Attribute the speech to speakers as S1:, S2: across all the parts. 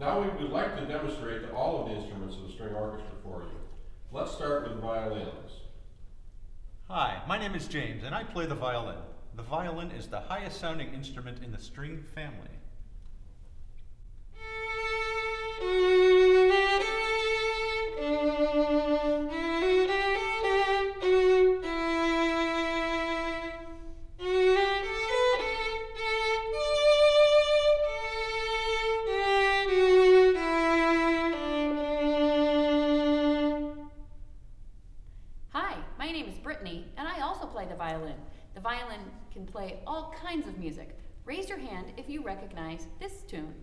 S1: Now we would like to demonstrate all of the instruments of the string orchestra for you. Let's start with the violins.
S2: Hi, my name is James, and I play the violin. The violin is the highest sounding instrument in the string family.
S3: Hi, my name is Brittany, and I also play the violin. The violin can play all kinds of music. Raise your hand if you recognize this tune.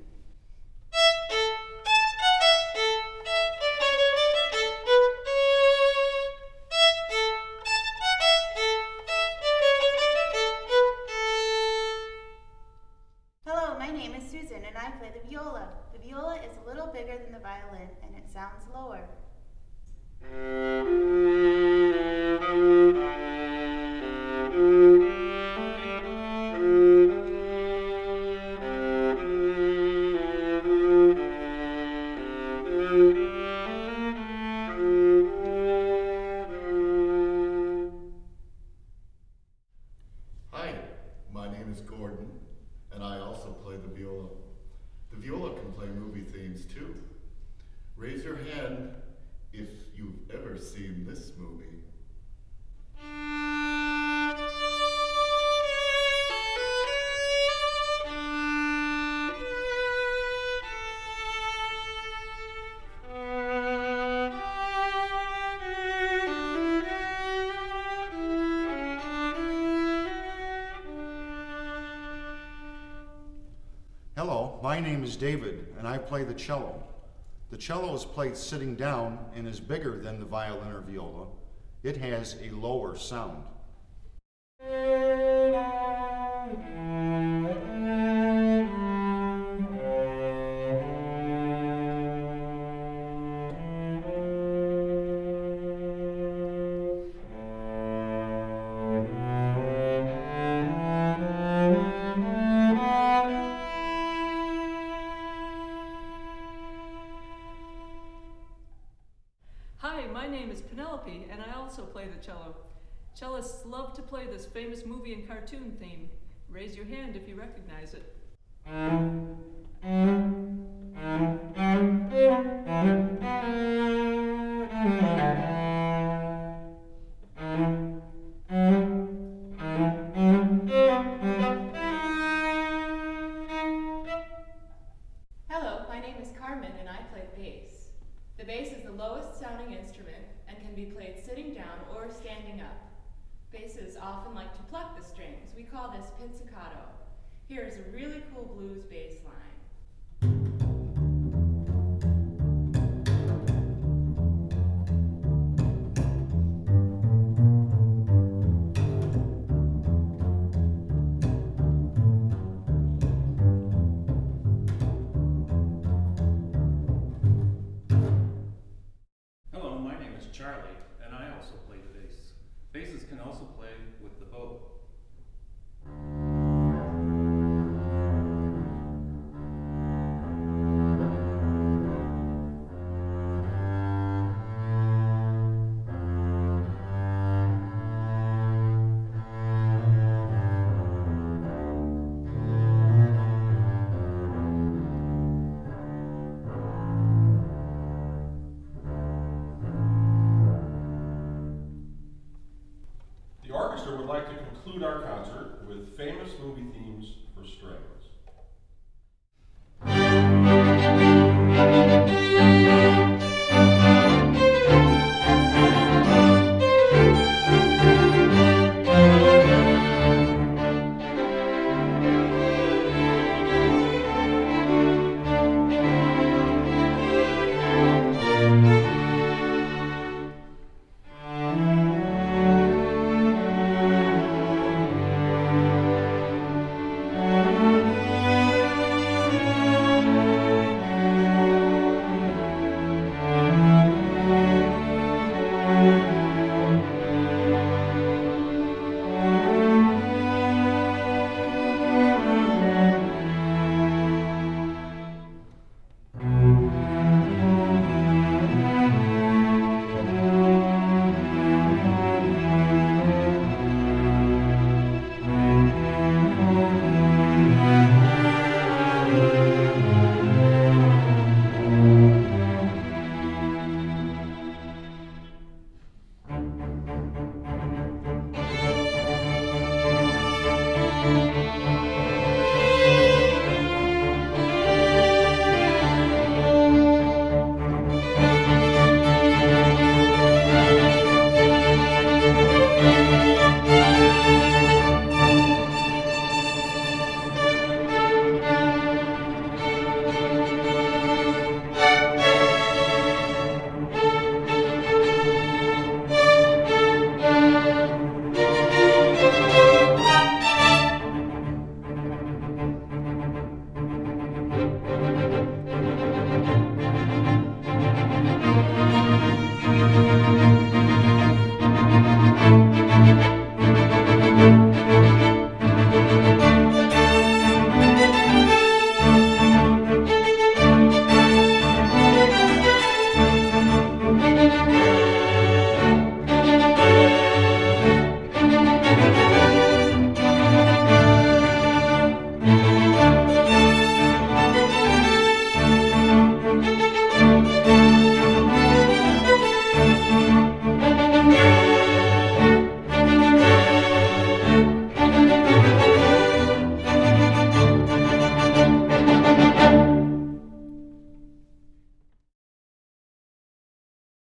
S4: Hello, my name is Susan and I play the viola. The viola is a little bigger than the violin and it sounds lower.
S5: Hi, my name is Gordon, and I also play the viola. The viola can play movie themes too. Raise your hand if you've ever seen this movie.
S6: Hello, my name is David, and I play the cello. The cello is played sitting down and is bigger than the violin or viola. It has a lower sound.
S7: Hi, my name is Penelope, and I also play the cello. Cellists love to play this famous movie and cartoon theme. Raise your hand if you recognize it.
S8: Hello, my name is Carmen and I play the bass. The bass is the lowest sounding instrument and can be played sitting down or standing up. Basses often like to pluck the strings. We call this pizzicato. Here is a really cool blues bass line.
S9: Hello, my name is Charlie, and I also play the bass. Basses can also play with the bow.
S3: Bye.